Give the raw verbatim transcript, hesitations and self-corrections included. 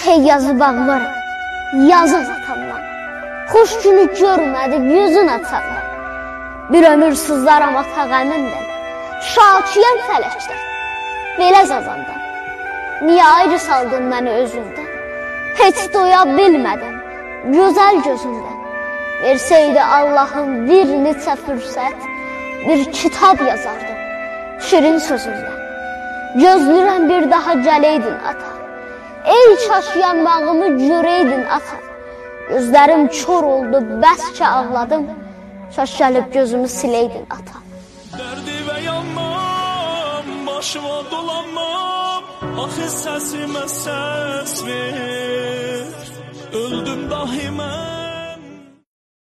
Hey yazı bağlara, yazıq atamdan. Xoş günü görmədi, yüzün açandan. Bir ömür sızlaram ata qəmindən. Şakiyəm fələkdən, belə zazandan. Niyə ayrı saldın məni özündən? Heç doya bilmədim, gözəl gözündən. Versəydi Allah'ın bir neçə fürsət, bir kitab yazardım, şirin sözündən. Gözlürəm bir daha gələydin ata. Ey kaş yanmağımı görəydin ata. Gözlərim kör oldu, bəs ki ağladım. Kaş gəlib gözümü siləydin ata. Dərdi və yanmam, başıma dolanmam. Axı səsimə səs ver. Öldüm dahi mən.